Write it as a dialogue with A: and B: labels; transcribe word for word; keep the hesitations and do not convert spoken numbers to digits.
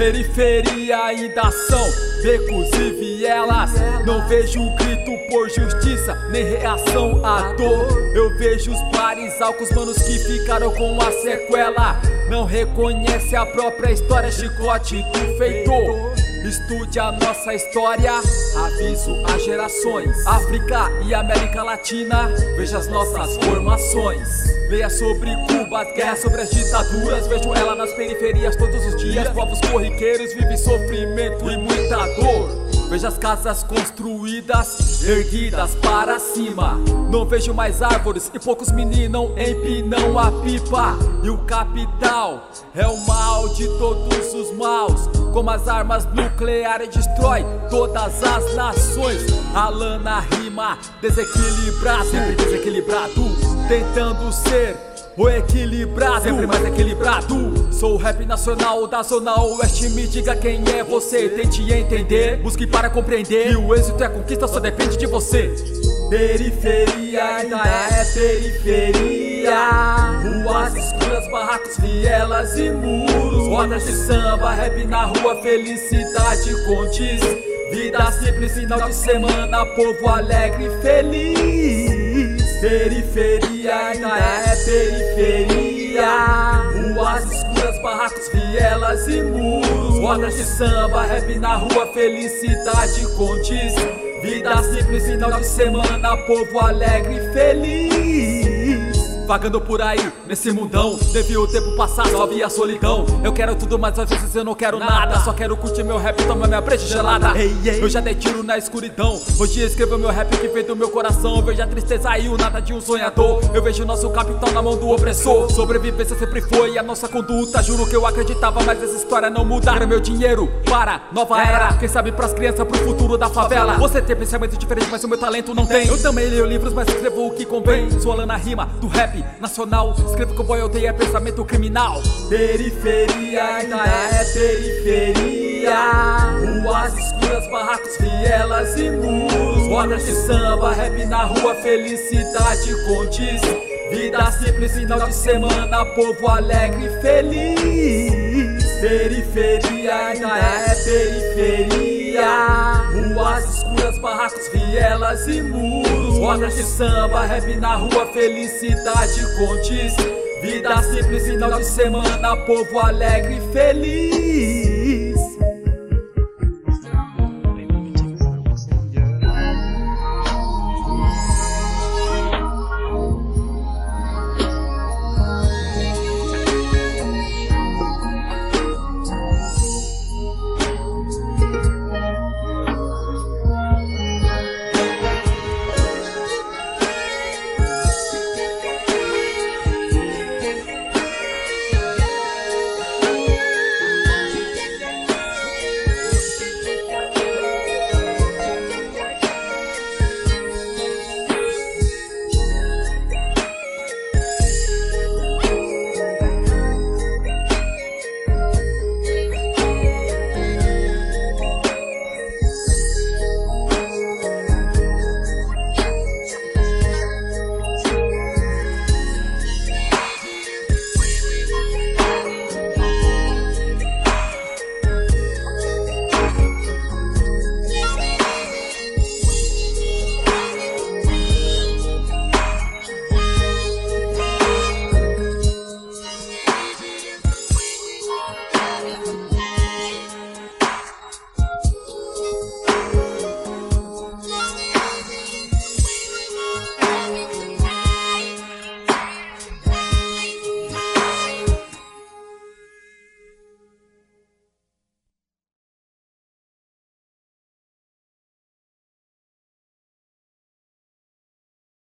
A: Periferia ainda são becos e vielas. Não vejo grito por justiça, nem reação à dor. Eu vejo os bares álcools, manos que ficaram com a sequela. Não reconhece a própria história, chicote do feitor. Estude a nossa história, aviso a gerações. África e América Latina, veja as nossas formações. Leia sobre Cuba, as guerras, sobre as ditaduras. Vejo ela nas periferias todos os dias. Povos corriqueiros vivem sofrimento e muita dor. Vejo as casas construídas, erguidas para cima. Não vejo mais árvores e poucos meninos empinam a pipa. E o capital é o mal de todos os maus. Como as armas nucleares destrói todas as nações. A lana rima desequilibrado, sempre desequilibrado, tentando ser o equilibrado, sempre mais equilibrado. Sou o rap nacional da zona oeste. Me diga quem é você, tente entender. Busque para compreender que o êxito e a conquista só depende de você. Periferia ainda é periferia. Ruas escuras, barracos, vielas e muros. Rodas de samba, rap na rua, felicidade condiz. Vida simples, final de semana, povo alegre e feliz. Periferia ainda é periferia. Ruas escuras, barracos, vielas e muros. Rodas de samba, rap na rua, felicidade condiz. Vida simples, final de semana, povo alegre e feliz. Vagando por aí, nesse mundão, devi o tempo passar, só vi a solidão. Eu quero tudo, mas às vezes eu não quero nada. Só quero curtir meu rap, tomar minha breja gelada. Eu já dei tiro na escuridão. Hoje eu escrevo meu rap que veio do meu coração. Eu vejo a tristeza e o nada de um sonhador. Eu vejo nosso capital na mão do opressor. Sobrevivência sempre foi a nossa conduta. Juro que eu acreditava, mas essa história não muda. Quero meu dinheiro para nova era. Quem sabe pras crianças, pro futuro da favela. Você tem pensamento diferente, mas o meu talento não tem. Eu também leio livros, mas escrevo o que convém. Sou a lana rima do rap nacional. Escrevo que o boy odeia é pensamento criminal. Periferia ainda é periferia. Ruas escuras, barracos, vielas e muros. Rodas de samba, rap na rua, felicidade condiz. Vida simples, final de semana, povo alegre e feliz. Periferia ainda é periferia. Ruas escuras, barracos, vielas e muros. Rodas de samba, rap na rua, felicidade condiz. Vida simples, final de semana, povo alegre e feliz.